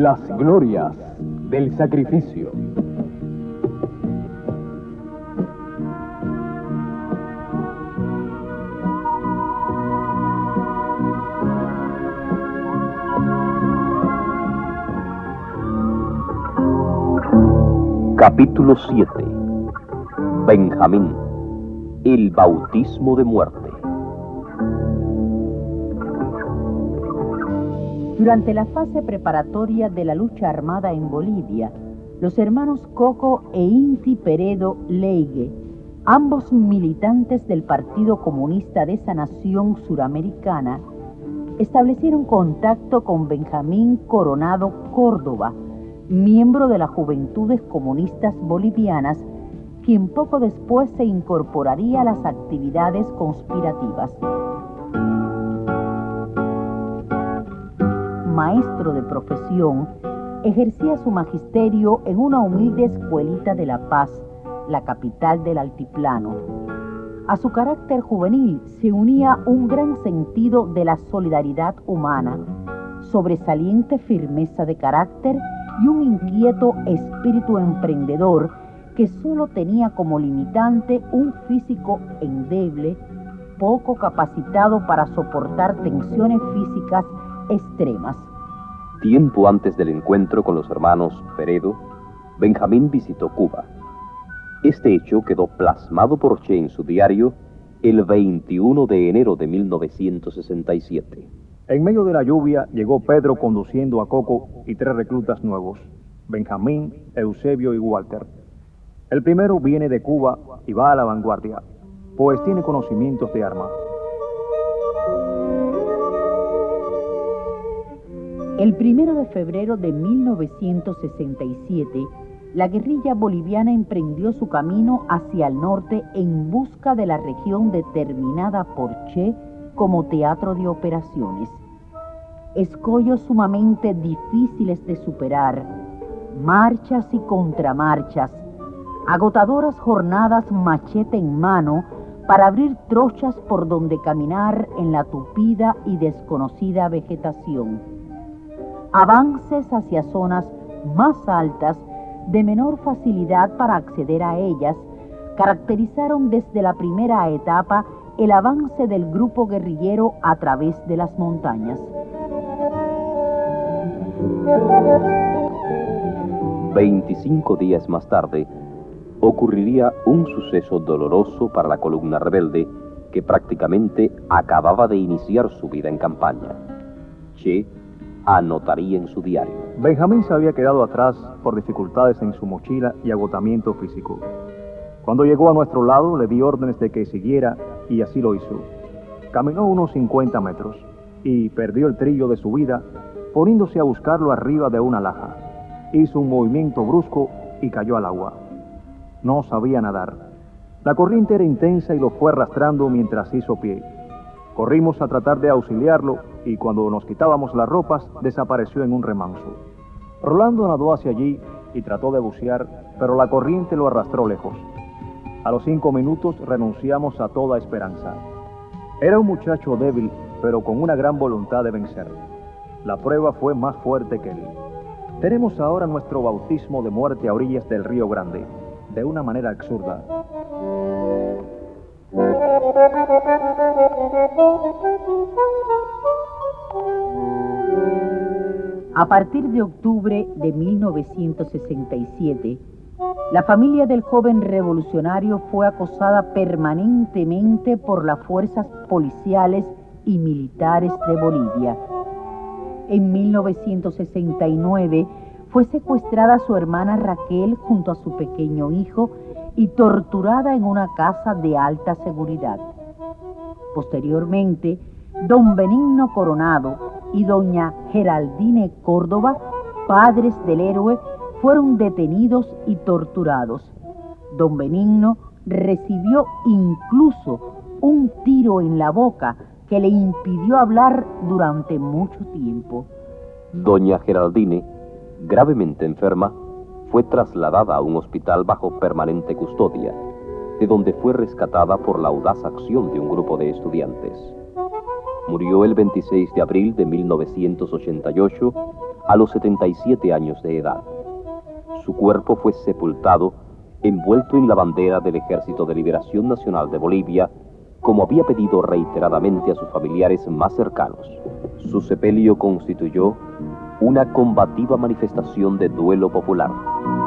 Las glorias del sacrificio. Capítulo 7. Benjamín, el bautismo de muerte. Durante la fase preparatoria de la lucha armada en Bolivia, los hermanos Coco e Inti Peredo Leigue, ambos militantes del Partido Comunista de esa nación suramericana, establecieron contacto con Benjamín Coronado Córdoba, miembro de las Juventudes Comunistas Bolivianas, quien poco después se incorporaría a las actividades conspirativas. Maestro de profesión, ejercía su magisterio en una humilde escuelita de La Paz, la capital del altiplano. A su carácter juvenil se unía un gran sentido de la solidaridad humana, sobresaliente firmeza de carácter y un inquieto espíritu emprendedor que solo tenía como limitante un físico endeble, poco capacitado para soportar tensiones físicas extremas. Tiempo antes del encuentro con los hermanos Peredo, Benjamín visitó Cuba. Este hecho quedó plasmado por Che en su diario el 21 de enero de 1967. En medio de la lluvia llegó Pedro conduciendo a Coco y 3 reclutas nuevos, Benjamín, Eusebio y Walter. El primero viene de Cuba y va a la vanguardia, pues tiene conocimientos de armas. El 1 de febrero de 1967, la guerrilla boliviana emprendió su camino hacia el norte en busca de la región determinada por Che como teatro de operaciones. Escollos sumamente difíciles de superar, marchas y contramarchas, agotadoras jornadas machete en mano para abrir trochas por donde caminar en la tupida y desconocida vegetación. Avances hacia zonas más altas, de menor facilidad para acceder a ellas, caracterizaron desde la primera etapa el avance del grupo guerrillero a través de las montañas. 25 días más tarde, ocurriría un suceso doloroso para la columna rebelde que prácticamente acababa de iniciar su vida en campaña. Che anotaría en su diario: Benjamín se había quedado atrás por dificultades en su mochila y agotamiento físico. Cuando llegó a nuestro lado, le di órdenes de que siguiera y así lo hizo. Caminó unos 50 metros y perdió el trillo de su vida poniéndose a buscarlo arriba de una laja. Hizo un movimiento brusco y cayó al agua. No sabía nadar. La corriente era intensa y lo fue arrastrando mientras hizo pie. Corrimos a tratar de auxiliarlo y cuando nos quitábamos las ropas, desapareció en un remanso. Rolando nadó hacia allí y trató de bucear, pero la corriente lo arrastró lejos. A los 5 minutos renunciamos a toda esperanza. Era un muchacho débil, pero con una gran voluntad de vencer. La prueba fue más fuerte que él. Tenemos ahora nuestro bautismo de muerte a orillas del Río Grande, de una manera absurda. A partir de octubre de 1967, la familia del joven revolucionario fue acosada permanentemente por las fuerzas policiales y militares de Bolivia. En 1969 fue secuestrada su hermana Raquel junto a su pequeño hijo y torturada en una casa de alta seguridad. Posteriormente, don Benigno Coronado y doña Geraldine Córdoba, padres del héroe, fueron detenidos y torturados. Don Benigno recibió incluso un tiro en la boca que le impidió hablar durante mucho tiempo. Doña Geraldine, gravemente enferma, fue trasladada a un hospital bajo permanente custodia, de donde fue rescatada por la audaz acción de un grupo de estudiantes. Murió el 26 de abril de 1988 a los 77 años de edad. Su cuerpo fue sepultado envuelto en la bandera del Ejército de Liberación Nacional de Bolivia, como había pedido reiteradamente a sus familiares más cercanos. Su sepelio constituyó una combativa manifestación de duelo popular.